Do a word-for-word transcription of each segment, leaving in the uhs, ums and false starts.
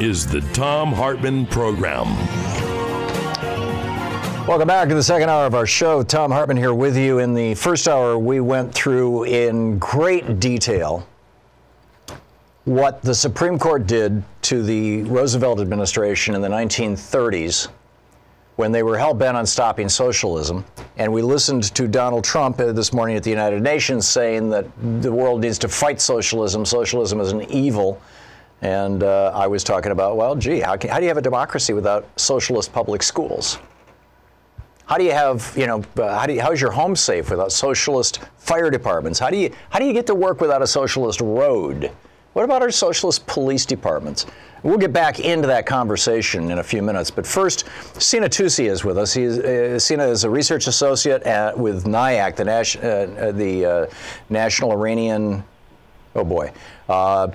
is the Thom Hartmann Program. Welcome back to the second hour of our show. Thom Hartmann here with you. In the first hour, we went through in great detail what the Supreme Court did to the Roosevelt administration in the nineteen thirties when they were hell-bent on stopping socialism. And we listened to Donald Trump this morning at the United Nations saying that the world needs to fight socialism. Socialism is an evil. And uh, I was talking about, well, gee, how, can, how do you have a democracy without socialist public schools? How do you have, you know, uh, how do you, how is your home safe without socialist fire departments? How do you how do you get to work without a socialist road? What about our socialist police departments? We'll get back into that conversation in a few minutes. But first, Sina Tusi is with us. He's, uh, Sina is a research associate at, with NIAC, the, Nas- uh, the uh, National Iranian, oh boy, uh,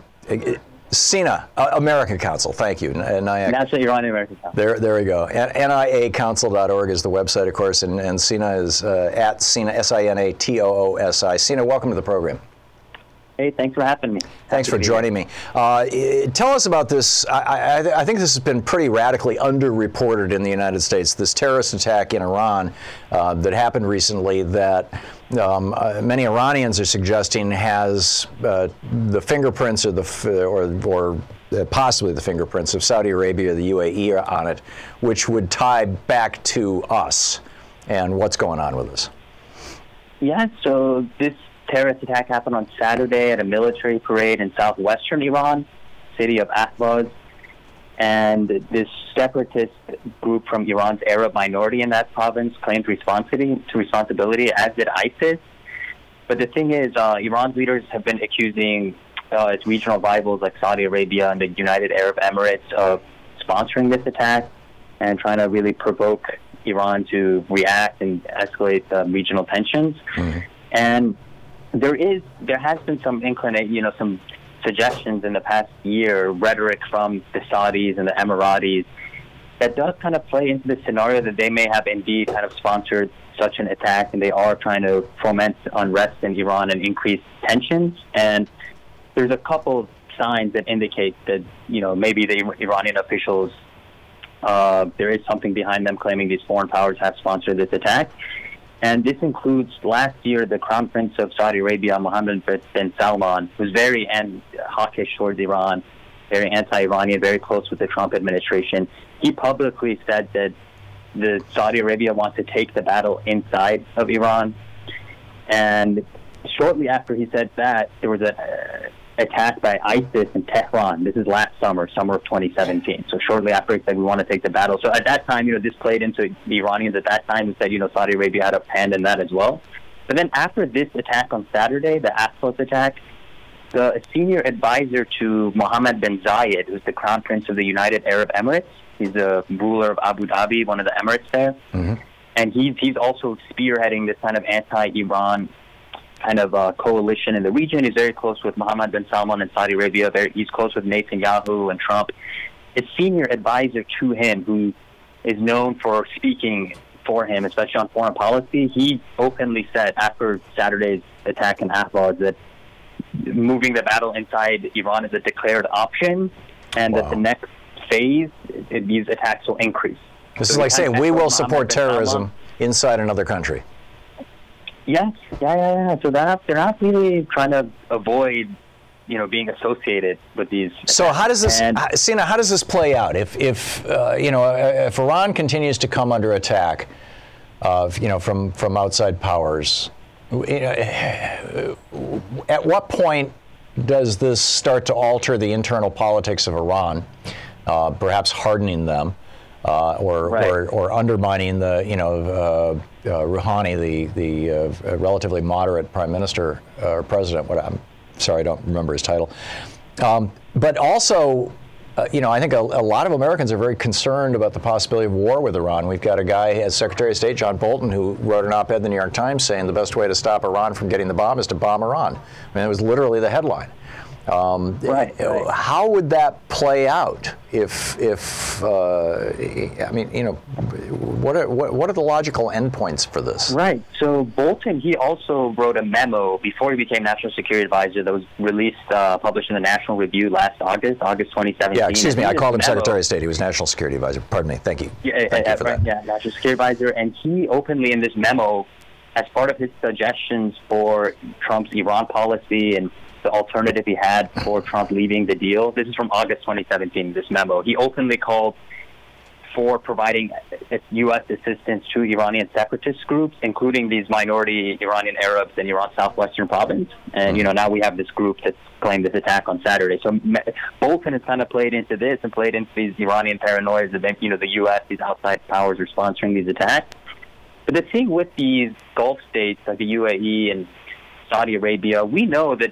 Sina, uh, American Council, thank you. NIAC. National Iranian American Council. There, there we go. N I A council dot org is the website, of course, and, and Sina is uh, at Sina, S I N A T O O S I. Sina, welcome to the program. Hey, thanks for having me. Thanks for joining me. Uh, tell us about this. I, I, I think this has been pretty radically underreported in the United States, this terrorist attack in Iran uh, that happened recently that um, uh, many Iranians are suggesting has uh, the fingerprints or, the, or, or possibly the fingerprints of Saudi Arabia or the U A E on it, which would tie back to us and what's going on with this. Yeah, so this terrorist attack happened on Saturday at a military parade in southwestern Iran, city of Ahvaz. And this separatist group from Iran's Arab minority in that province claimed responsibility, to responsibility, as did ISIS. But the thing is, uh, Iran's leaders have been accusing uh, its regional rivals like Saudi Arabia and the United Arab Emirates of sponsoring this attack and trying to really provoke Iran to react and escalate uh, regional tensions. Mm-hmm. And There is, there has been some inclination, you know, some suggestions in the past year, rhetoric from the Saudis and the Emiratis that does kind of play into the scenario that they may have indeed kind of sponsored such an attack, and they are trying to foment unrest in Iran and increase tensions. And there's a couple of signs that indicate that, you know, maybe the Iranian officials, uh, there is something behind them claiming these foreign powers have sponsored this attack. And this includes last year the Crown Prince of Saudi Arabia, Mohammed bin Salman, who's very an- hawkish towards Iran, very anti-Iranian, very close with the Trump administration. He publicly said that the Saudi Arabia wants to take the battle inside of Iran. And shortly after he said that, there was an uh, attack by ISIS in Tehran. This is last summer, summer of twenty seventeen. So shortly after he said, we want to take the battle. So at that time, you know, this played into the Iranians at that time and said, you know, Saudi Arabia had a hand in that as well. But then after this attack on Saturday, the Ahvaz attack, the senior advisor to Mohammed bin Zayed, who's the Crown Prince of the United Arab Emirates, he's the ruler of Abu Dhabi, one of the Emirates there, mm-hmm. and he's, he's also spearheading this kind of anti-Iran kind of uh, coalition in the region. He's very close with Mohammed bin Salman in Saudi Arabia. Very, he's close with Netanyahu and Trump. His senior advisor to him, who is known for speaking for him, especially on foreign policy, he openly said after Saturday's attack in Ahvaz that moving the battle inside Iran is a declared option, and wow. that the next phase, it, these attacks will increase. This so is like saying we will support terrorism Salman. inside another country. Yes, yeah, yeah, yeah. So they're not, they're not really trying to avoid, you know, being associated with these. So how does this, and, Sina, how does this play out? If, if uh, you know, if Iran continues to come under attack, of you know, from from outside powers, you know, at what point does this start to alter the internal politics of Iran, uh, perhaps hardening them? Uh, or, right. or or undermining the you know uh, uh, Rouhani, the the uh, relatively moderate prime minister uh, or president. What I'm sorry, I don't remember his title. Um, but also, uh, you know, I think a, a lot of Americans are very concerned about the possibility of war with Iran. We've got a guy as Secretary of State, John Bolton, who wrote an op-ed in the New York Times saying the best way to stop Iran from getting the bomb is to bomb Iran. I mean, it was literally the headline. Um, right, right. How would that play out if, if uh, I mean, you know, what are, what, what are the logical endpoints for this? Right. So Bolton, he also wrote a memo before he became National Security Advisor that was released, uh, published in the National Review last August, August twenty seventeen. Yeah, excuse me, I called him memo, Secretary of State. He was National Security Advisor. Pardon me. Thank you. Yeah, Thank uh, you for right, that. yeah, National Security Advisor, and he openly in this memo, as part of his suggestions for Trump's Iran policy and the alternative he had for Trump leaving the deal. This is from August twenty seventeen, this memo. He openly called for providing U S assistance to Iranian separatist groups, including these minority Iranian Arabs in Iran's southwestern province. And, you know, now we have this group that's claimed this attack on Saturday. So Bolton has kind of played into this and played into these Iranian paranoias that, you know, the U S, these outside powers are sponsoring these attacks. But the thing with these Gulf states like the U A E and Saudi Arabia, we know that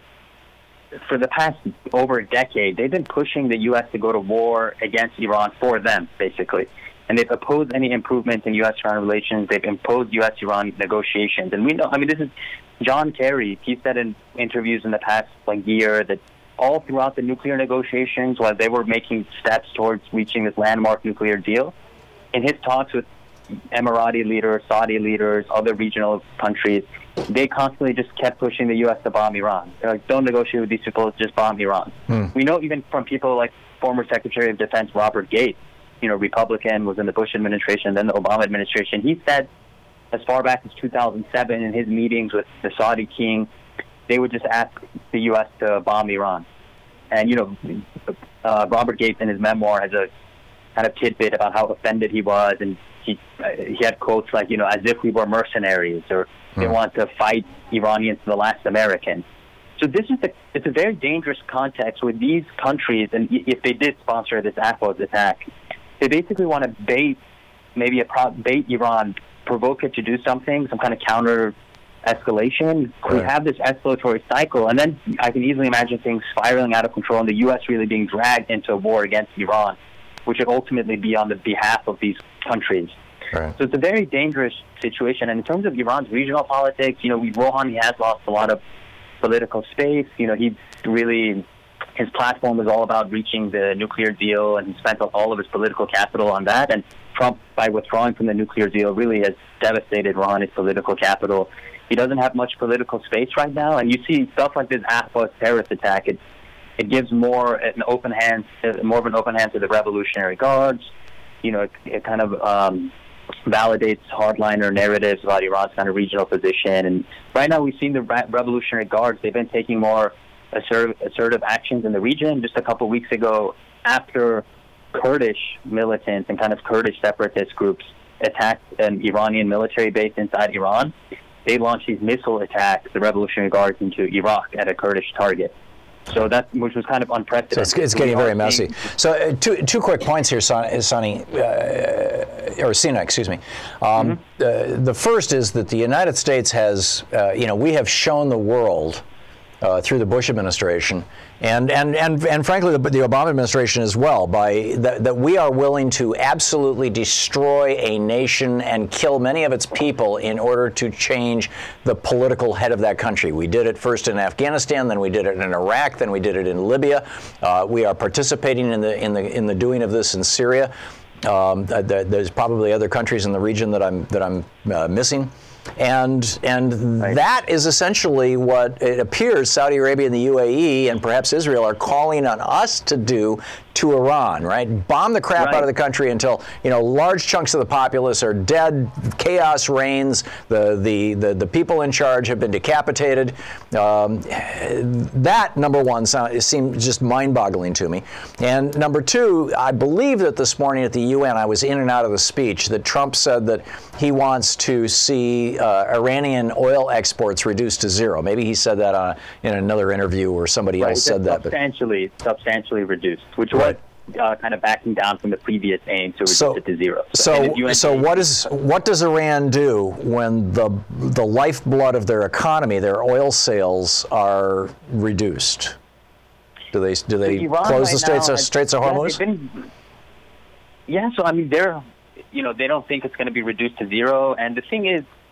for the past over a decade, they've been pushing the U S to go to war against Iran for them, basically. And they've opposed any improvement in U S Iran relations. They've imposed U S Iran negotiations. And we know, I mean, this is John Kerry. He said in interviews in the past like year that all throughout the nuclear negotiations, while they were making steps towards reaching this landmark nuclear deal, in his talks with Emirati leaders, Saudi leaders, other regional countries, they constantly just kept pushing the U S to bomb Iran. They're like, don't negotiate with these people, just bomb Iran. Hmm. We know even from people like former Secretary of Defense Robert Gates, you know, Republican, was in the Bush administration, then the Obama administration. He said as far back as two thousand seven in his meetings with the Saudi king, they would just ask the U S to bomb Iran. And, you know, uh, Robert Gates in his memoir has a kind of tidbit about how offended he was, and he uh, he had quotes like, you know, as if we were mercenaries, or they hmm. want to fight Iranians to the last American. So this is a, it's a very dangerous context with these countries, and if they did sponsor this Ahvaz attack, they basically want to bait, maybe a pro- bait Iran, provoke it to do something, some kind of counter escalation. Right. We have this escalatory cycle, and then I can easily imagine things spiraling out of control and the U S really being dragged into a war against Iran, which would ultimately be on the behalf of these countries. Right. So it's a very dangerous situation. And in terms of Iran's regional politics, you know, we, Rouhani has lost a lot of political space. You know, he really, his platform was all about reaching the nuclear deal, and he spent all of his political capital on that. And Trump, by withdrawing from the nuclear deal, really has devastated Rouhani's political capital. He doesn't have much political space right now. And you see stuff like this Ahvaz terrorist attack, it, it gives more an open hand, more of an open hand to the Revolutionary Guards. You know, it, it kind of um, validates hardliner narratives about Iran's kind of regional position. And right now we've seen the Re- Revolutionary Guards, they've been taking more assertive, assertive actions in the region. Just a couple of weeks ago, after Kurdish militants and kind of Kurdish separatist groups attacked an Iranian military base inside Iran, they launched these missile attacks, the Revolutionary Guards, into Iraq at a Kurdish target. So that, which was kind of unprecedented. So it's, it's getting very messy. So uh, two two quick points here, Sonny, uh, or Sina, excuse me. Um, mm-hmm. uh, the first is that the United States has, uh, you know, we have shown the world uh, through the Bush administration, and and and, and frankly the, the Obama administration as well, by that, that we are willing to absolutely destroy a nation and kill many of its people in order to change the political head of that country. We did it first in Afghanistan, then we did it in Iraq, then we did it in Libya. Uh, we are participating in the in the in the doing of this in Syria. Um, there's probably other countries in the region that I'm that I'm uh, missing. And and right. that is essentially what it appears Saudi Arabia and the U A E and perhaps Israel are calling on us to do to Iran, right? Bomb the crap right. out of the country until, you know, large chunks of the populace are dead, chaos reigns, the the the, the people in charge have been decapitated. Um, that, number one, sound, seemed just mind-boggling to me. And number two, I believe that this morning at the U N, I was in and out of the speech, that Trump said that he wants to see uh, Iranian oil exports reduced to zero. Maybe he said that on, in another interview, or somebody right. else said that. Substantially, but substantially reduced, which was Uh, kind of backing down from the previous aim to reduce so, it to zero. So, so, so what is what does Iran do when the the lifeblood of their economy, their oil sales, are reduced? Do they do they so close right the Straits of Straits of Hormuz? Yeah, been, yeah, so I mean, they're you know they don't think it's going to be reduced to zero, and the thing is,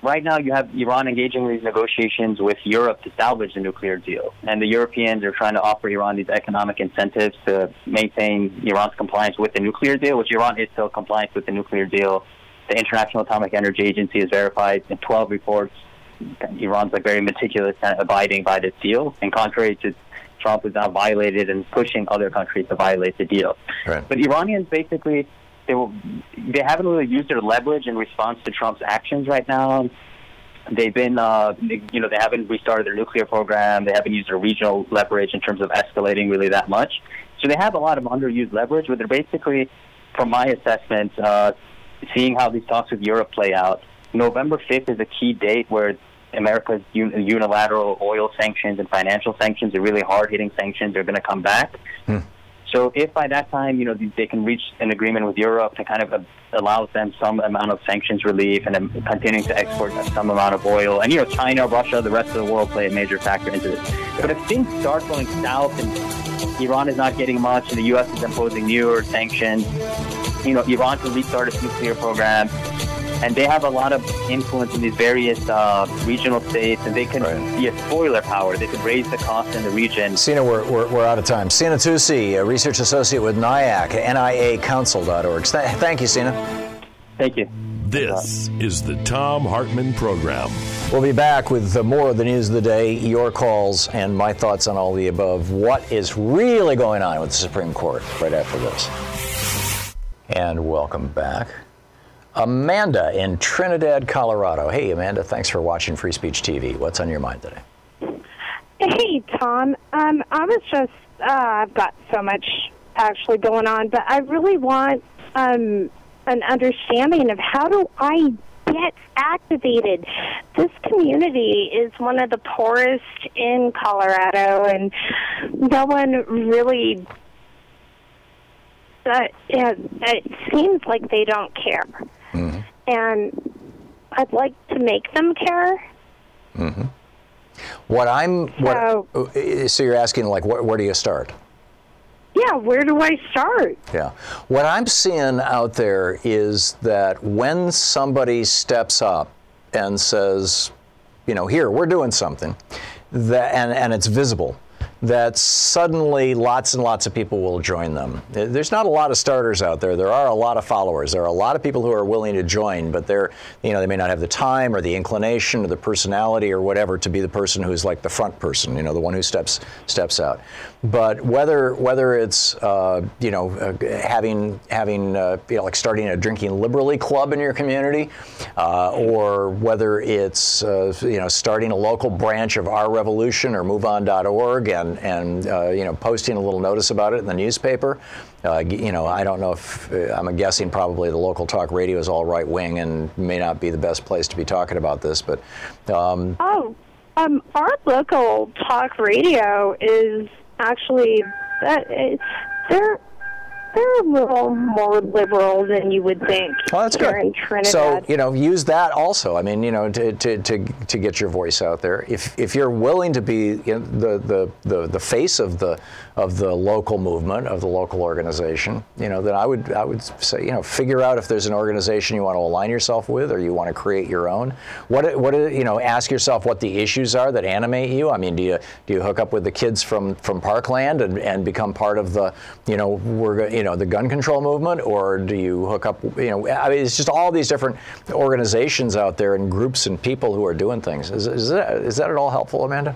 right now you have Iran engaging in these negotiations with Europe to salvage the nuclear deal. And the Europeans are trying to offer Iran these economic incentives to maintain Iran's compliance with the nuclear deal, which Iran is still compliant with the nuclear deal. The International Atomic Energy Agency has verified in twelve reports Iran's like very meticulous at abiding by this deal. And contrary to Trump, is now violated and pushing other countries to violate the deal. Right. But Iranians basically, they will, they haven't really used their leverage in response to Trump's actions right now. They've been, uh, you know, they haven't restarted their nuclear program. They haven't used their regional leverage in terms of escalating really that much. So they have a lot of underused leverage, but they're basically, from my assessment, uh, seeing how these talks with Europe play out. November fifth is a key date where America's un- unilateral oil sanctions and financial sanctions, the really hard-hitting sanctions, are going to come back. Hmm. So if by that time, you know, they can reach an agreement with Europe to kind of uh, allow them some amount of sanctions relief and then continuing to export some amount of oil, and, you know, China, Russia, the rest of the world play a major factor into this. But if things start going south and Iran is not getting much and the U S is imposing newer sanctions, you know, Iran can restart its nuclear program. And they have a lot of influence in these various uh, regional states, and they can right. be a spoiler power. They could raise the cost in the region. Sina, we're, we're, we're out of time. Sina Tusi, a research associate with NIAC, N I A council dot org. Th- thank you, Sina. Thank you. This is the Thom Hartmann Program. We'll be back with more of the news of the day, your calls, and my thoughts on all the above. What is really going on with the Supreme Court right after this. And welcome back. Amanda in Trinidad, Colorado. Hey, Amanda, thanks for watching Free Speech T V. What's on your mind today? Hey, Tom. Um, I was just, uh, I've got so much actually going on, but I really want um, an understanding of how do I get activated. This community is one of the poorest in Colorado, and no one really, uh, it, it seems like they don't care. Mm-hmm. And I'd like to make them care. Mm-hmm. What I'm, what, so, so you're asking, like, wh- where do you start? Yeah, where do I start? Yeah. What I'm seeing out there is that when somebody steps up and says, you know, here, we're doing something, that, and, and it's visible, that suddenly lots and lots of people will join them. There's not a lot of starters out there. There are a lot of followers. There are a lot of people who are willing to join, but they're, you know, they may not have the time or the inclination or the personality or whatever to be the person who's like the front person, you know, the one who steps steps out. But whether whether it's uh, you know uh, having having uh, you know, like starting a drinking liberally club in your community, uh, or whether it's uh, you know starting a local branch of Our Revolution or move on dot org and and uh, you know posting a little notice about it in the newspaper. Uh, you know, I don't know if uh, I'm guessing probably the local talk radio is all right wing and may not be the best place to be talking about this, but um, oh, um, our local talk radio is. Actually, that, they're they're a little more liberal than you would think. Well, that's here good. In Trinidad. So, you know, use that also. I mean, you know, to to, to, to get your voice out there. If if you're willing to be you know, the, the the the face of the of the local movement, of the local organization, you know, then I would I would say, you know, figure out if there's an organization you want to align yourself with, or you want to create your own. What what you know, ask yourself what the issues are that animate you. I mean, do you do you hook up with the kids from, from Parkland and, and become part of the, you know, we're you know the gun control movement, or do you hook up, you know, I mean, it's just all these different organizations out there and groups and people who are doing things. Is is that is that at all helpful, Amanda?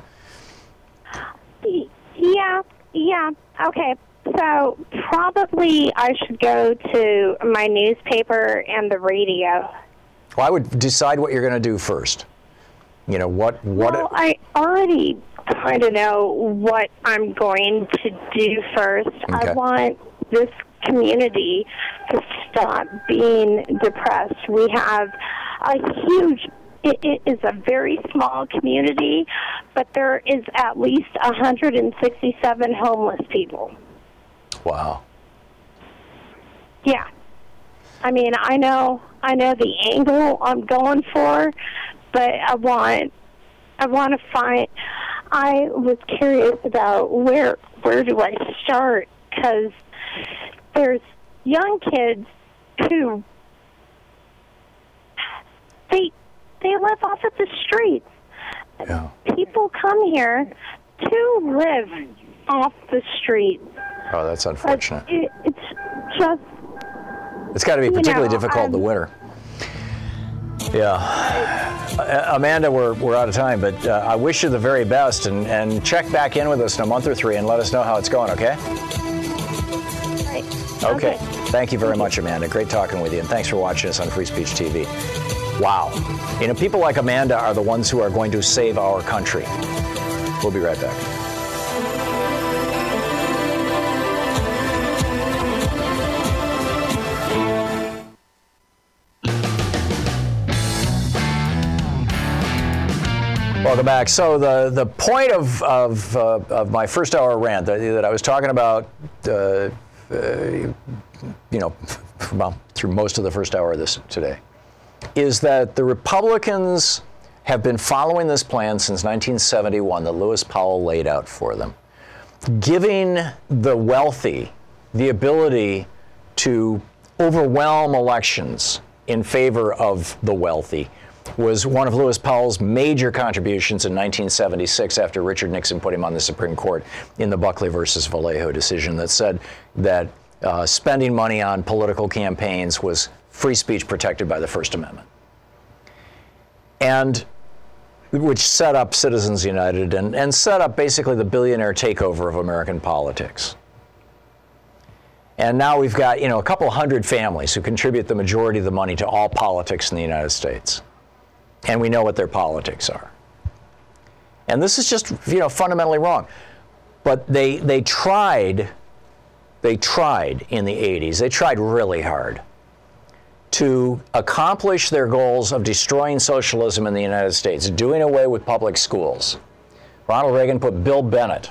Yeah. Yeah, okay. So probably I should go to my newspaper and the radio. Well, I would decide what you're going to do first. You know, what... what well, I already kind of know what I'm going to do first. Okay. I want this community to stop being depressed. We have a huge... It, it is a very small community, but there is at least one hundred sixty-seven homeless people. Wow. Yeah. I mean, I know, I know the angle I'm going for, but I want, I want to find. I was curious about where, where do I start? Because there's young kids who they. they live off of the streets. Yeah. People come here to live off the street. Oh, that's unfortunate. It, it's just... It's got to be particularly you know, difficult um, in the winter. Yeah. Uh, Amanda, we're, we're out of time, but uh, I wish you the very best, and, and check back in with us in a month or three and let us know how it's going, okay? Right. Okay. Okay. Thank you very much, Amanda. Great talking with you, and thanks for watching us on Free Speech T V. Wow. You know, people like Amanda are the ones who are going to save our country. We'll be right back. Welcome back. So the, the point of of, uh, of my first hour rant that, that I was talking about, uh, uh, you know, well, through most of the first hour of this today, is that the Republicans have been following this plan since nineteen seventy-one that Lewis Powell laid out for them, giving the wealthy the ability to overwhelm elections in favor of the wealthy. Was one of Lewis Powell's major contributions in nineteen seventy-six after Richard Nixon put him on the Supreme Court in the Buckley versus Vallejo decision that said that uh, spending money on political campaigns was free speech protected by the First Amendment. And which set up Citizens United and, and set up basically the billionaire takeover of American politics. And now we've got, you know, a couple hundred families who contribute the majority of the money to all politics in the United States. And we know what their politics are. And this is just, you know, fundamentally wrong. But they they tried, they tried in the eighties, they tried really hard to accomplish their goals of destroying socialism in the United States, doing away with public schools. Ronald Reagan put Bill Bennett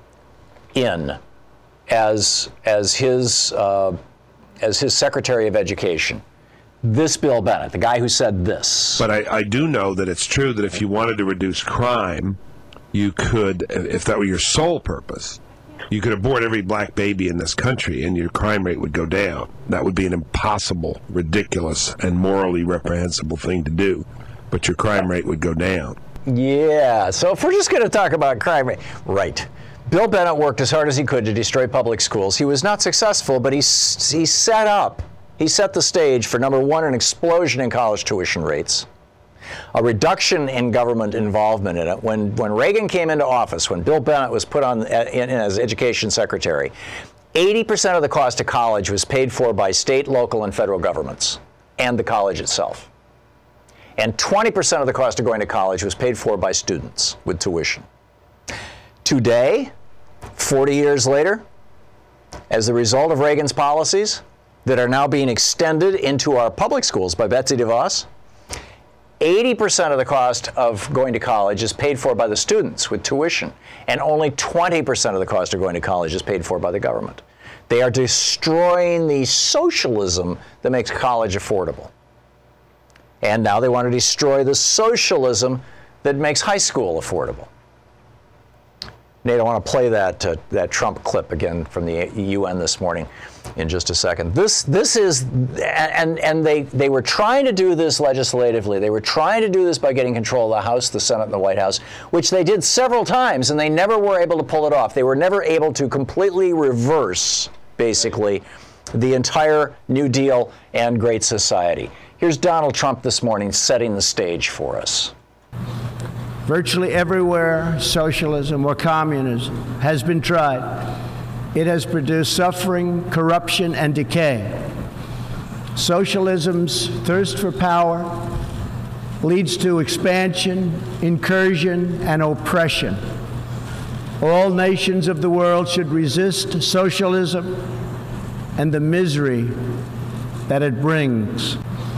in as as his uh, as his Secretary of Education. This Bill Bennett, the guy who said this. But I, I do know that it's true that if you wanted to reduce crime, you could, if that were your sole purpose, you could abort every black baby in this country and your crime rate would go down. That would be an impossible, ridiculous, and morally reprehensible thing to do. But your crime rate would go down. Yeah, so if we're just going to talk about crime rate, right. Bill Bennett worked as hard as he could to destroy public schools. He was not successful, but he, he set up He set the stage for, number one, an explosion in college tuition rates, a reduction in government involvement in it. When when Reagan came into office, when Bill Bennett was put on in, in as education secretary, eighty percent of the cost of college was paid for by state, local, and federal governments, and the college itself. And twenty percent of the cost of going to college was paid for by students with tuition. Today, forty years later, as a result of Reagan's policies, that are now being extended into our public schools by Betsy DeVos, eighty percent of the cost of going to college is paid for by the students with tuition, and only twenty percent of the cost of going to college is paid for by the government. They are destroying the socialism that makes college affordable. And now they want to destroy the socialism that makes high school affordable. Nate, I want to play that uh, that Trump clip again from the U N this morning in just a second. This this is, and and they, they were trying to do this legislatively. They were trying to do this by getting control of the House, the Senate, and the White House, which they did several times, and they never were able to pull it off. They were never able to completely reverse, basically, the entire New Deal and Great Society. Here's Donald Trump this morning setting the stage for us. Virtually everywhere socialism or communism has been tried, it has produced suffering, corruption, and decay. Socialism's thirst for power leads to expansion, incursion, and oppression. All nations of the world should resist socialism and the misery that it brings.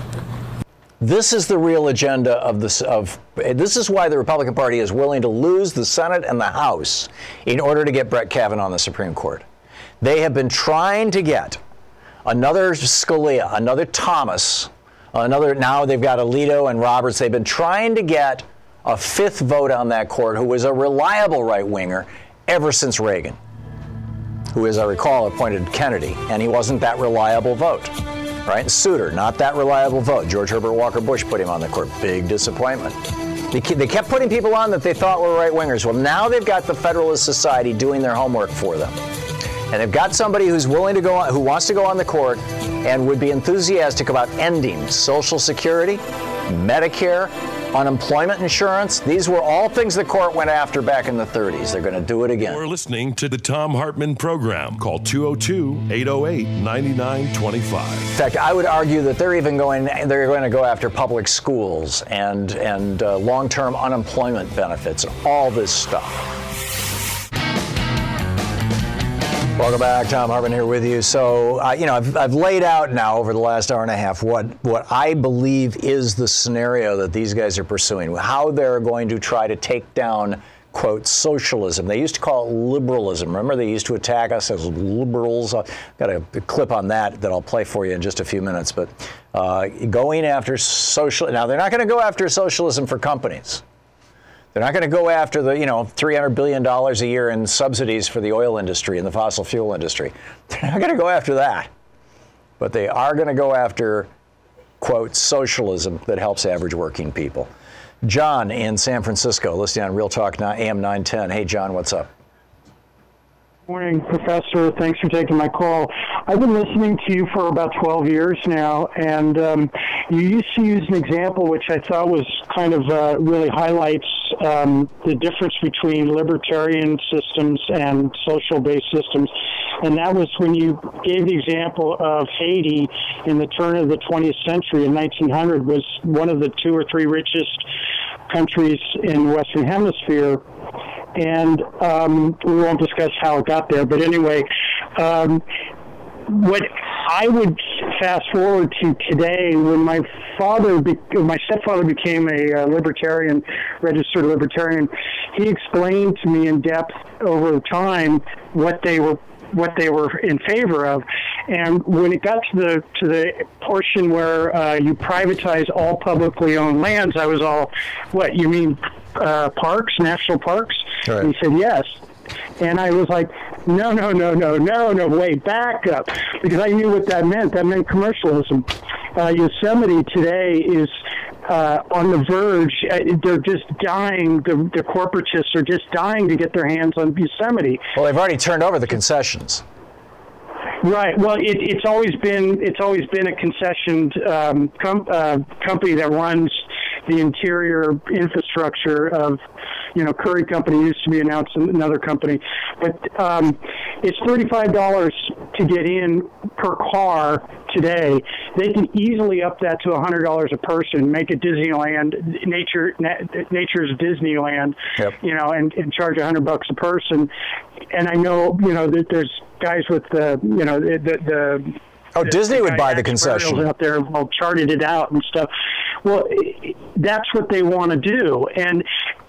This is the real agenda of this. Of this is why the Republican Party is willing to lose the Senate and the House in order to get Brett Kavanaugh on the Supreme Court. They have been trying to get another Scalia, another Thomas, another. Now they've got Alito and Roberts. They've been trying to get a fifth vote on that court who was a reliable right-winger ever since Reagan, who, as I recall, appointed Kennedy, and he wasn't that reliable vote. right? Souter, not that reliable vote. George Herbert Walker Bush put him on the court. Big disappointment. They kept putting people on that they thought were right-wingers. Well, now they've got the Federalist Society doing their homework for them. And they've got somebody who's willing to go on, who wants to go on the court and would be enthusiastic about ending Social Security, Medicare, unemployment insurance. These were all things the court went after back in the thirties. They're going to do it again. You're listening to the Thom Hartmann Program. Call two oh two, eight oh eight, nine nine two five. In fact, I would argue that they're even going, they're going to go after public schools and, and uh, long-term unemployment benefits, all this stuff. Welcome back. Thom Hartmann here with you. So, uh, you know, I've, I've laid out now over the last hour and a half what, what I believe is the scenario that these guys are pursuing, how they're going to try to take down, quote, socialism. They used to call it liberalism. Remember, they used to attack us as liberals. I've got a, a clip on that that I'll play for you in just a few minutes. But uh, going after social, now they're not going to go after socialism for companies. They're not going to go after the, you know, three hundred billion dollars a year in subsidies for the oil industry and the fossil fuel industry. They're not going to go after that. But they are going to go after, quote, socialism that helps average working people. John in San Francisco, listening on Real Talk A M nine ten. Hey, John, what's up? Morning, Professor. Thanks for taking my call. I've been listening to you for about twelve years now, and um, you used to use an example which I thought was kind of uh, really highlights um, the difference between libertarian systems and social-based systems, and that was when you gave the example of Haiti in the turn of the twentieth century in nineteen hundred was one of the two or three richest countries in the Western Hemisphere. And um, we won't discuss how it got there, but anyway, um, what I would fast forward to today, when my father, be- my stepfather became a uh, libertarian, registered libertarian, he explained to me in depth over time what they were what they were in favor of. And when it got to the to the portion where uh, you privatize all publicly owned lands, I was all, what, you mean uh, parks, national parks? Right. And he said, yes. And I was like, no, no, no, no, no, no, wait, back up. Because I knew what that meant. That meant commercialism. Uh, Yosemite today is uh, on the verge. Uh, they're just dying. The, the corporatists are just dying to get their hands on Yosemite. Well, they've already turned over the concessions. Right. Well, it, it's always been it's always been a concessioned um, com- uh, company that runs the interior infrastructure of, you know, Curry Company used to be announced another company, but um, it's thirty-five dollars to get in per car today. They can easily up that to one hundred dollars a person, make it Disneyland, nature, na- nature's Disneyland, yep. you know, and, and charge one hundred bucks a person. And I know, you know, that there's guys with the, you know, the, the Oh, Disney would buy the concession. Out there, well, charted it out and stuff. Well, that's what they want to do, and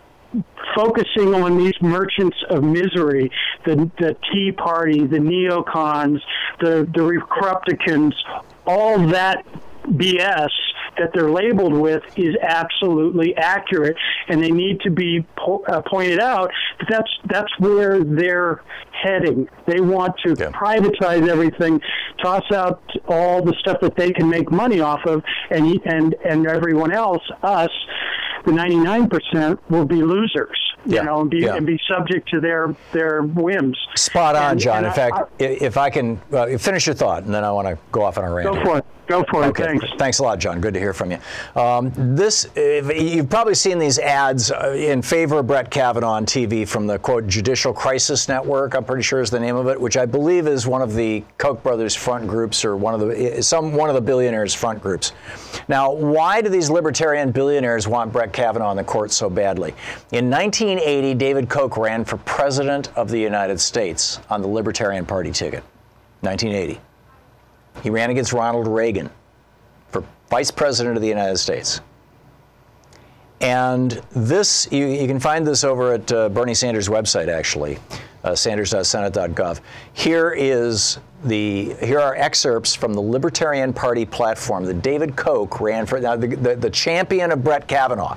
focusing on these merchants of misery, the the Tea Party, the neocons, the the Republicans, all that B S that they're labeled with is absolutely accurate, and they need to be po- uh, pointed out that that's that's where they're heading. They want to yeah. privatize everything, toss out all the stuff that they can make money off of, and and and everyone else, us, the ninety-nine percent, will be losers. You yeah. know, and be yeah. and be subject to their their whims. Spot on, and, John. and In I, fact, I, if I can uh, finish your thought, and then I want to go off on a rant. Go for it. Go for it. Okay. Thanks. Thanks a lot, John. Good to hear from you. Um, this, you've probably seen these ads in favor of Brett Kavanaugh on T V from the, quote, Judicial Crisis Network, I'm pretty sure is the name of it, which I believe is one of the Koch brothers front groups, or one of the some one of the billionaires' front groups. Now, why do these libertarian billionaires want Brett Kavanaugh on the court so badly? In nineteen eighty, David Koch ran for president of the United States on the Libertarian Party ticket. nineteen eighty. He ran against Ronald Reagan for vice president of the United States. And this, you, you can find this over at uh, Bernie Sanders' website, actually, uh, sanders dot senate dot gov. Here is the, here are excerpts from the Libertarian Party platform that David Koch ran for. Now, the, the, the champion of Brett Kavanaugh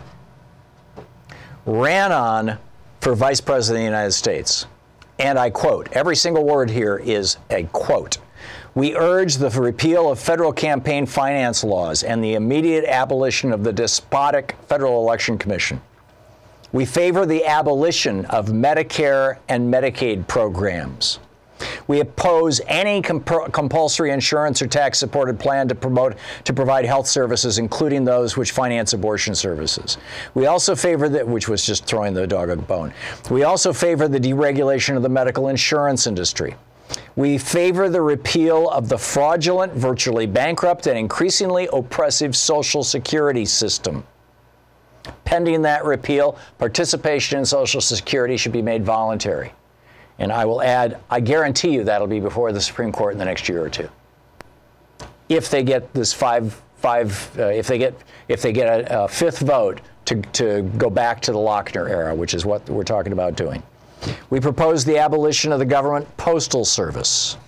ran on for vice president of the United States. And I quote, every single word here is a quote. We urge the repeal of federal campaign finance laws and the immediate abolition of the despotic Federal Election Commission. We favor the abolition of Medicare and Medicaid programs. We oppose any comp- compulsory insurance or tax-supported plan to promote to provide health services, including those which finance abortion services. We also favor that, which was just throwing the dog a bone. We also favor the deregulation of the medical insurance industry. We favor the repeal of the fraudulent, virtually bankrupt, and increasingly oppressive Social Security system. Pending that repeal, participation in Social Security should be made voluntary. And I will add, I guarantee you that'll be before the Supreme Court in the next year or two. If they get this five, five, uh, if they get, if they get a, a fifth vote to, to go back to the Lochner era, which is what we're talking about doing. We propose the abolition of the government postal service.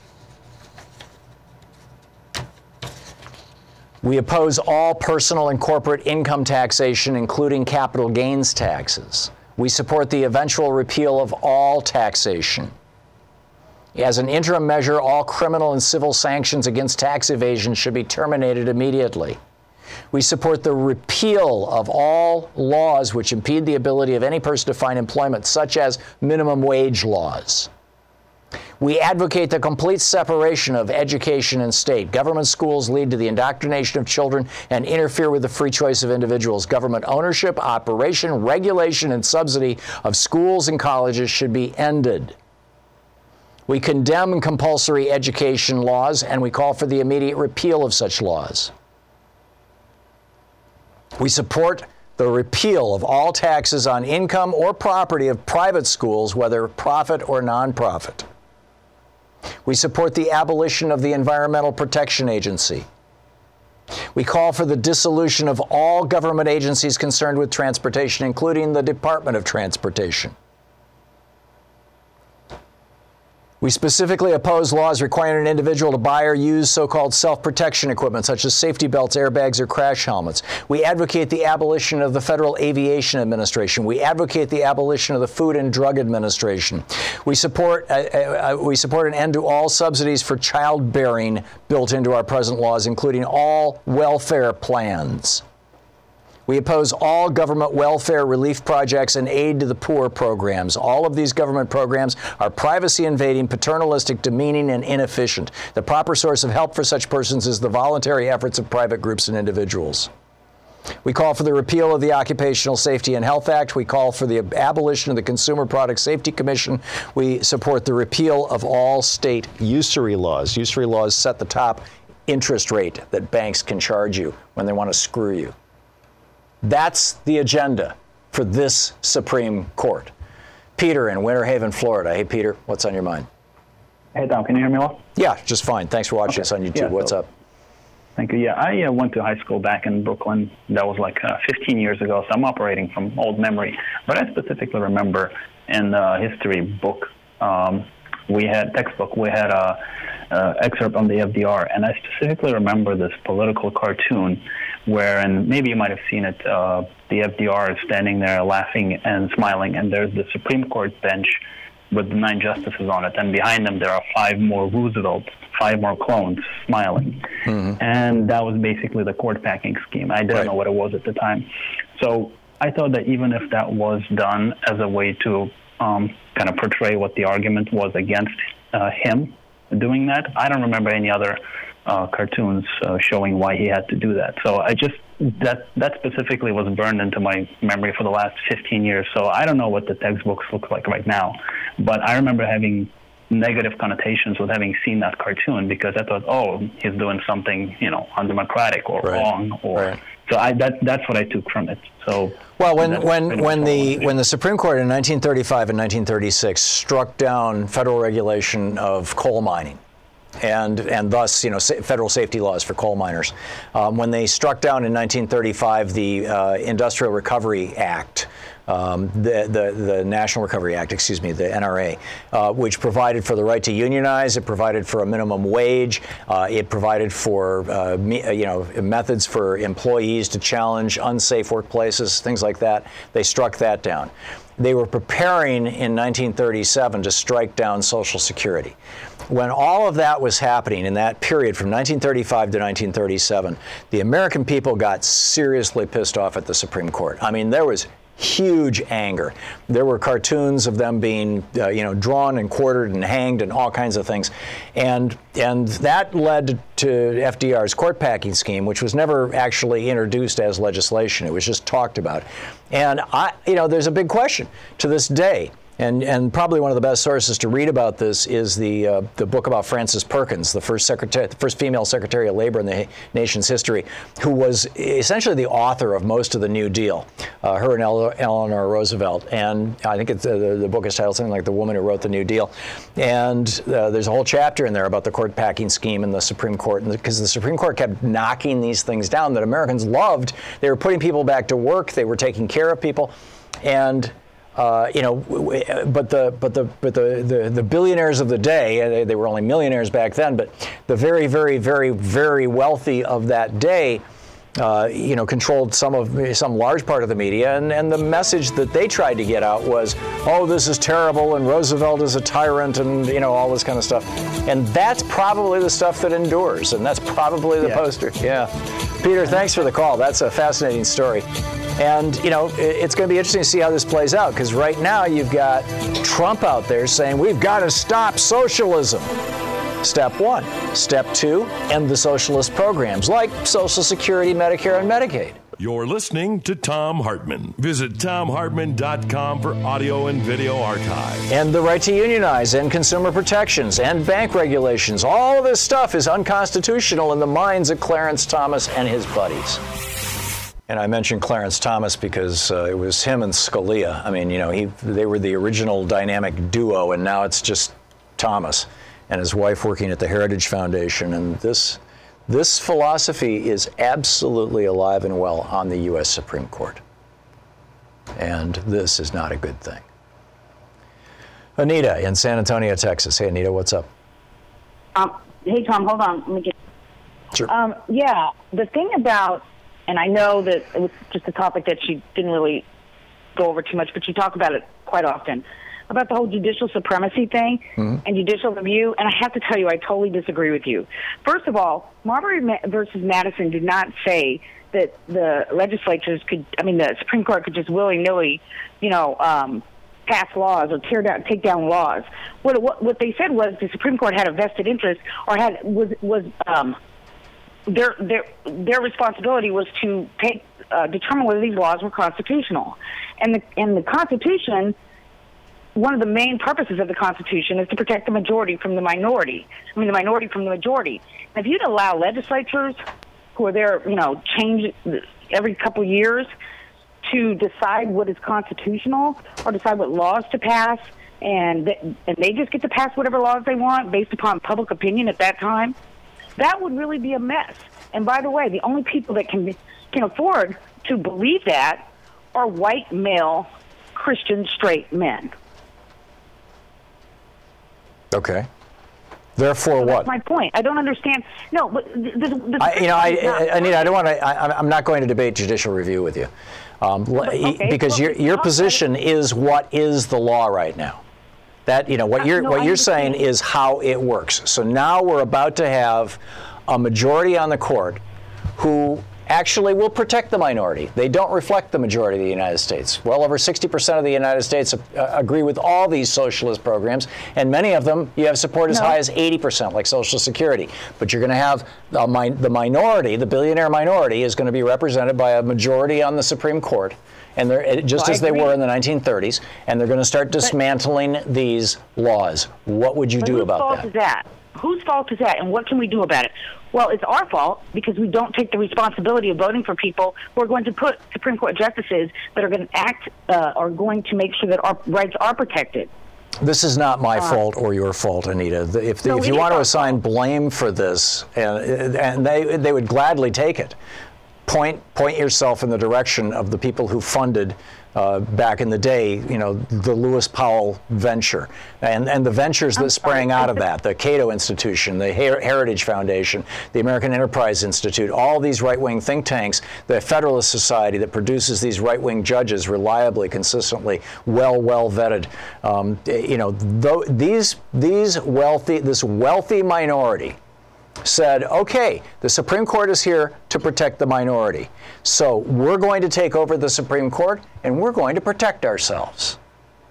We oppose all personal and corporate income taxation, including capital gains taxes. We support the eventual repeal of all taxation. As an interim measure, all criminal and civil sanctions against tax evasion should be terminated immediately. We support the repeal of all laws which impede the ability of any person to find employment, such as minimum wage laws. We advocate the complete separation of education and state. Government schools lead to the indoctrination of children and interfere with the free choice of individuals. Government ownership, operation, regulation, and subsidy of schools and colleges should be ended. We condemn compulsory education laws, and we call for the immediate repeal of such laws. We support the repeal of all taxes on income or property of private schools, whether profit or nonprofit. We support the abolition of the Environmental Protection Agency. We call for the dissolution of all government agencies concerned with transportation, including the Department of Transportation. We specifically oppose laws requiring an individual to buy or use so-called self-protection equipment, such as safety belts, airbags, or crash helmets. We advocate the abolition of the Federal Aviation Administration. We advocate the abolition of the Food and Drug Administration. We support, uh, uh, we support an end to all subsidies for childbearing built into our present laws, including all welfare plans. We oppose all government welfare relief projects and aid to the poor programs. All of these government programs are privacy-invading, paternalistic, demeaning, and inefficient. The proper source of help for such persons is the voluntary efforts of private groups and individuals. We call for the repeal of the Occupational Safety and Health Act. We call for the abolition of the Consumer Product Safety Commission. We support the repeal of all state usury laws. Usury laws set the top interest rate that banks can charge you when they want to screw you. That's the agenda for this Supreme Court. Peter in Winter Haven, Florida. Hey, Peter, what's on your mind? Hey, Tom, can you hear me well? Yeah, just fine. Thanks for watching okay. us on YouTube. Yeah, what's so, up? Thank you. Yeah, I uh, went to high school back in Brooklyn. That was like uh, fifteen years ago, so I'm operating from old memory. But I specifically remember in the history book, um, we had textbook, we had a, a excerpt on the F D R, and I specifically remember this political cartoon where, and maybe you might have seen it, uh, the F D R is standing there laughing and smiling, and there's the Supreme Court bench with the nine justices on it, and behind them there are five more Roosevelts, five more clones smiling. Mm-hmm. And that was basically the court packing scheme. I didn't right. know what it was at the time. So I thought that even if that was done as a way to um, kind of portray what the argument was against uh, him doing that, I don't remember any other Uh, cartoons uh, showing why he had to do that. So I just, that that specifically was burned into my memory for the last fifteen years. So I don't know what the textbooks look like right now, but I remember having negative connotations with having seen that cartoon because I thought, oh, he's doing something, you know, undemocratic or right. wrong. Or right. So I, that that's what I took from it. So well, when when when the when the Supreme Court in nineteen thirty-five and nineteen thirty-six struck down federal regulation of coal mining, and and thus, you know, sa- federal safety laws for coal miners. Um, when they struck down in nineteen thirty-five the uh, Industrial Recovery Act, um, the, the the National Recovery Act, excuse me, the N R A, uh, which provided for the right to unionize, it provided for a minimum wage, uh, it provided for uh, me, you know methods for employees to challenge unsafe workplaces, things like that. They struck that down. They were preparing in nineteen thirty-seven to strike down Social Security. when all of that was happening in that period from nineteen thirty-five to nineteen thirty-seven, the American people got seriously pissed off at the Supreme Court. I mean, there was huge anger. There were cartoons of them being, uh, you know, drawn and quartered and hanged and all kinds of things, and and that led to F D R's court packing scheme, which was never actually introduced as legislation. It was just talked about, and I, you know, there's a big question to this day. And and probably one of the best sources to read about this is the uh, the book about Frances Perkins, the first secretary, the first female Secretary of Labor in the nation's history, who was essentially the author of most of the New Deal. Uh, her and Ele- Eleanor Roosevelt, and I think it's, uh, the, the book is titled something like "The Woman Who Wrote the New Deal." And uh, there's a whole chapter in there about the court packing scheme in the Supreme Court, because the, the Supreme Court kept knocking these things down that Americans loved. They were putting people back to work. They were taking care of people, and. Uh, you know, but the but the but the, the, the billionaires of the day, they, they were only millionaires back then, but the very very very very wealthy of that day, uh, you know, controlled some of some large part of the media, and, and the message that they tried to get out was, oh, this is terrible, and Roosevelt is a tyrant, and you know, all this kind of stuff, and that's probably the stuff that endures, and that's probably the yeah. poster. Yeah, Peter, thanks for the call. That's a fascinating story. And, you know, it's going to be interesting to see how this plays out, because right now you've got Trump out there saying we've got to stop socialism. Step one. Step two, end the socialist programs like Social Security, Medicare, and Medicaid. You're listening to Thom Hartmann. Visit Thom Hartmann dot com for audio and video archive. And the right to unionize, and consumer protections, and bank regulations. All of this stuff is unconstitutional in the minds of Clarence Thomas and his buddies. And I mentioned Clarence Thomas because uh, it was him and Scalia. I mean, you know, he they were the original dynamic duo, and now it's just Thomas and his wife working at the Heritage Foundation. And this this philosophy is absolutely alive and well on the U S Supreme Court. And this is not a good thing. Anita in San Antonio, Texas. Hey, Anita, what's up? Um, hey, Tom, hold on. Let me get. Sure. Um, yeah, the thing about. And I know that it was just a topic that she didn't really go over too much, but she talked about it quite often, about the whole judicial supremacy thing mm-hmm. and judicial review. And I have to tell you, I totally disagree with you. First of all, Marbury versus Madison did not say that the legislatures could, I mean, the Supreme Court could just willy-nilly, you know, um, pass laws or tear down, take down laws. What, what what they said was the Supreme Court had a vested interest or had was was um, Their their their responsibility was to take uh, determine whether these laws were constitutional, and the and the Constitution. One of the main purposes of the Constitution is to protect the majority from the minority. I mean, the minority from the majority. And if you'd allow legislatures, who are there, you know, change every couple of years, to decide what is constitutional or decide what laws to pass, and th- and they just get to pass whatever laws they want based upon public opinion at that time. That would really be a mess. And by the way, the only people that can can afford to believe that are white, male, Christian, straight men. Okay. Therefore, so what? That's my point. I don't understand. No, but the, the, the I, you know, I, I, Anita, I don't want to. I'm not going to debate judicial review with you, um, but, okay, because well, your your position is what is the law right now. That, you know, what you're no, what you're saying is how it works. So now we're about to have a majority on the court who actually will protect the minority. They don't reflect the majority of the United States. Well over sixty percent of the United States uh, agree with all these socialist programs, and many of them you have support as no. high as eighty percent, like Social Security. But you're going to have the, min- the minority, the billionaire minority, is going to be represented by a majority on the Supreme Court. And they're just well, as they were in the nineteen thirties, and they're going to start dismantling but, these laws. What would you do about that? Whose fault is that? Whose fault is that, and what can we do about it? Well, it's our fault because we don't take the responsibility of voting for people who are going to put Supreme Court justices that are going to act, uh, are going to make sure that our rights are protected. This is not my uh, fault or your fault, Anita. If, no, if you want to assign fault. blame for this, and, and they they would gladly take it. point point yourself in the direction of the people who funded uh, back in the day, you know, the Lewis Powell venture and, and the ventures that sprang out of that, the Cato Institution, the Her- Heritage Foundation, the American Enterprise Institute, all these right-wing think tanks, the Federalist Society that produces these right-wing judges reliably, consistently, well, well vetted. Um, you know, th- these these wealthy, this wealthy minority said, okay, the Supreme Court is here to protect the minority. So we're going to take over the Supreme Court and we're going to protect ourselves.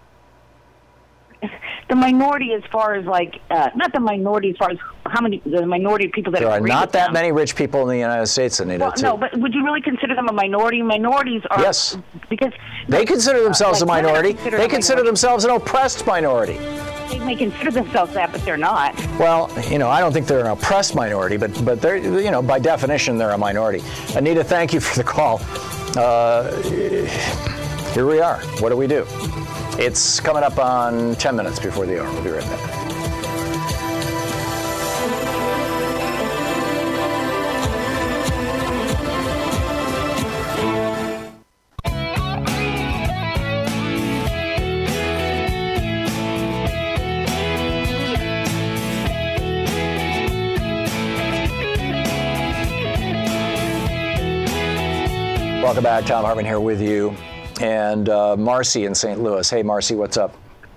The minority as far as like, uh, not the minority as far as how many, the minority of people that there are agree not with that them. many rich people in the United States, Anita. Well, no, but would you really consider them a minority? Minorities are... Yes. Because... They consider themselves uh, like a minority. consider They a consider minority. themselves an oppressed minority. They may consider themselves that, but they're not. Well, you know, I don't think they're an oppressed minority, but but they're, you know, by definition, they're a minority. Anita, thank you for the call. Uh, here we are. What do we do? It's coming up on ten minutes before the hour. We'll be right back. Welcome back. Thom Hartmann here with you. And uh, Marcy in Saint Louis. Hey, Marcy, what's up?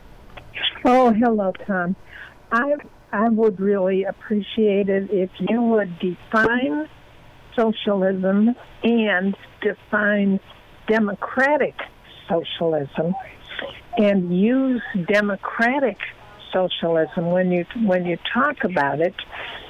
Oh, hello, Tom. I I would really appreciate it if you would define socialism and define democratic socialism and use democratic socialism when you when you talk about it.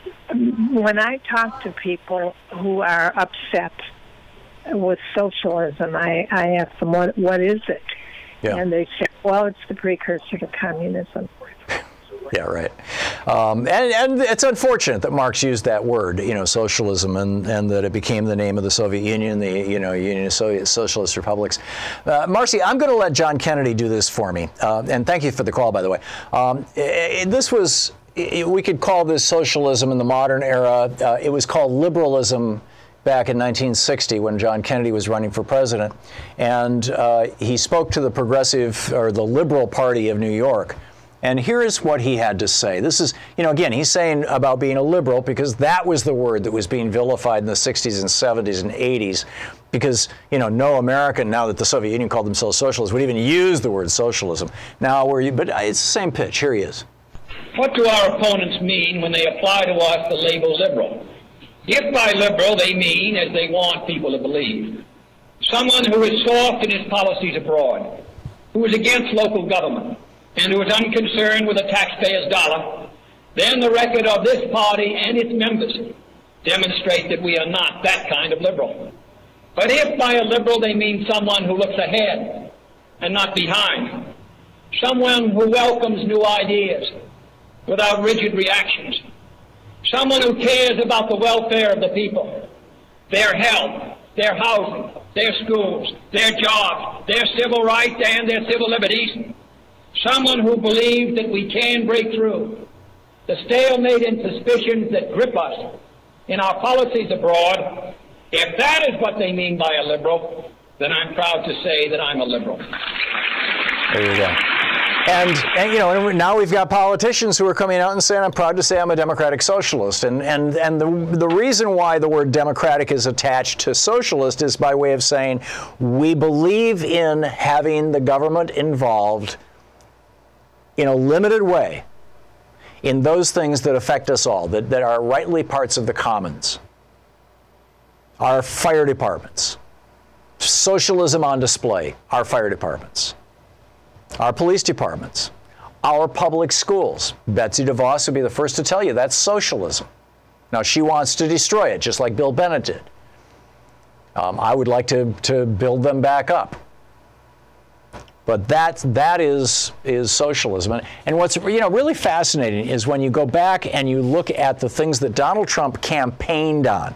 When I talk to people who are upset with socialism, I, I ask them, what what is it? Yeah. And they say, well, it's the precursor to communism. Yeah, right. Um, and, and it's unfortunate that Marx used that word, you know, socialism, and, and that it became the name of the Soviet Union, the, you know, Union of Soviet Socialist Republics. Uh, Marcy, I'm going to let John Kennedy do this for me. Uh, and thank you for the call, by the way. Um, it, it, this was, it, we could call this socialism in the modern era. Uh, it was called liberalism back in nineteen sixty when John Kennedy was running for president. And uh, he spoke to the progressive, or the Liberal Party of New York. And here is what he had to say. This is, you know, again, he's saying about being a liberal because that was the word that was being vilified in the sixties and seventies and eighties. Because, you know, no American, now that the Soviet Union called themselves socialists, would even use the word socialism. Now, we're, but it's the same pitch. Here he is. What do our opponents mean when they apply to us the label liberal? If by liberal they mean, as they want people to believe, someone who is soft in his policies abroad, who is against local government, and who is unconcerned with the taxpayer's dollar, then the record of this party and its members demonstrate that we are not that kind of liberal. But if by a liberal they mean someone who looks ahead and not behind, someone who welcomes new ideas without rigid reactions, someone who cares about the welfare of the people, their health, their housing, their schools, their jobs, their civil rights and their civil liberties, someone who believes that we can break through the stalemate and suspicions that grip us in our policies abroad. If that is what they mean by a liberal, then I'm proud to say that I'm a liberal. There you go. And, and, you know, now we've got politicians who are coming out and saying, I'm proud to say I'm a democratic socialist. And and, and the, the reason why the word democratic is attached to socialist is by way of saying we believe in having the government involved in a limited way in those things that affect us all, that, that are rightly parts of the commons. Our fire departments. Socialism on display, our fire departments. Our police departments, our public schools. Betsy DeVos would be the first to tell you that's socialism. Now, she wants to destroy it, just like Bill Bennett did. Um, I would like to, to build them back up. But that, that is, is socialism. And, and what's you know, really fascinating is when you go back and you look at the things that Donald Trump campaigned on.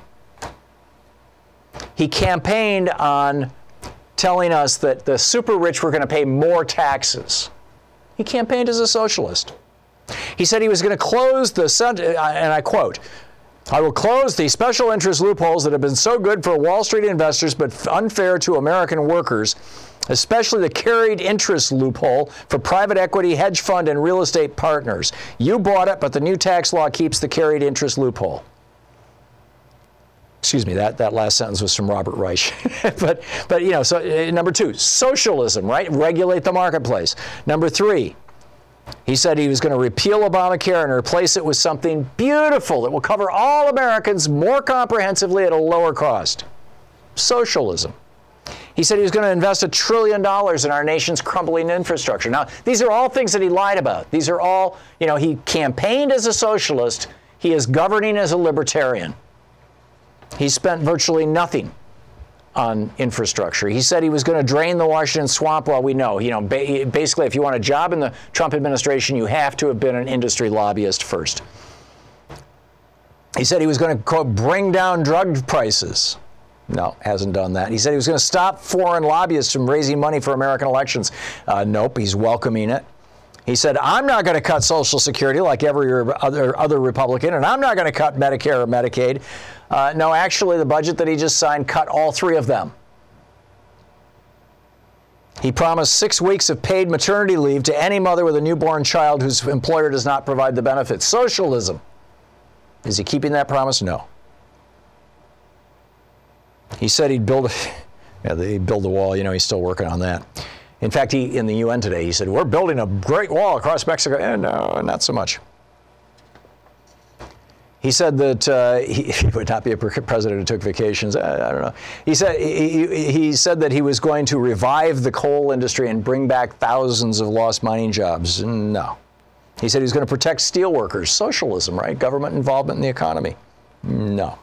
He campaigned on telling us that the super rich were going to pay more taxes. He campaigned as a socialist. He said he was going to close the, and I quote, I will close the special interest loopholes that have been so good for Wall Street investors but unfair to American workers, especially the carried interest loophole for private equity, hedge fund, and real estate partners. You bought it, but the new tax law keeps the carried interest loophole. Excuse me, that, that last sentence was from Robert Reich. but, but, you know, so uh, number two, socialism, right? Regulate the marketplace. Number three, he said he was going to repeal Obamacare and replace it with something beautiful that will cover all Americans more comprehensively at a lower cost. Socialism. He said he was going to invest a trillion dollars in our nation's crumbling infrastructure. Now, these are all things that he lied about. These are all, you know, he campaigned as a socialist. He is governing as a libertarian. He spent virtually nothing on infrastructure. He said he was going to drain the Washington swamp. Well, we know, you know, ba- basically, if you want a job in the Trump administration, you have to have been an industry lobbyist first. He said he was going to, quote, bring down drug prices. No, hasn't done that. He said he was going to stop foreign lobbyists from raising money for American elections. Uh, nope, he's welcoming it. He said, I'm not going to cut Social Security like every other, other Republican, and I'm not going to cut Medicare or Medicaid. Uh, no, actually, the budget that he just signed cut all three of them. He promised six weeks of paid maternity leave to any mother with a newborn child whose employer does not provide the benefits. Socialism. Is he keeping that promise? No. He said he'd build, yeah, he'd build the wall. You know, he's still working on that. In fact, he, in the U N today, he said, we're building a great wall across Mexico. Eh, no, not so much. He said that uh, he, he would not be a president who took vacations. I, I don't know. He said he, he said that he was going to revive the coal industry and bring back thousands of lost mining jobs. No. He said he was going to protect steel workers. Socialism, right? Government involvement in the economy. No.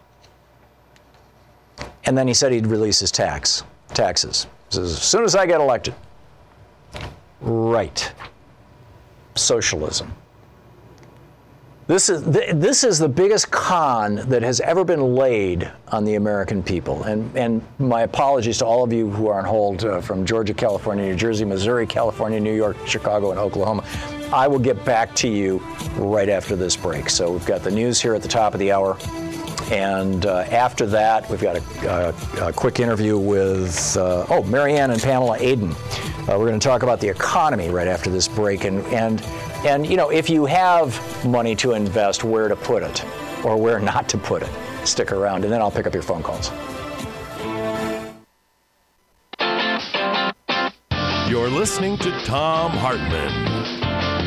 And then he said he'd release his tax, taxes. He says, as soon as I get elected. Right. Socialism. This is, th- this is the biggest con that has ever been laid on the American people. And, and my apologies to all of you who are on hold uh, from Georgia, California, New Jersey, Missouri, California, New York, Chicago, and Oklahoma. I will get back to you right after this break. So we've got the news here at the top of the hour. And uh, after that, we've got a, a, a quick interview with, uh, oh, Marianne and Pamela Aden. Uh, we're going to talk about the economy right after this break. And, and, and, you know, if you have money to invest, where to put it or where not to put it. Stick around, and then I'll pick up your phone calls. You're listening to Thom Hartmann.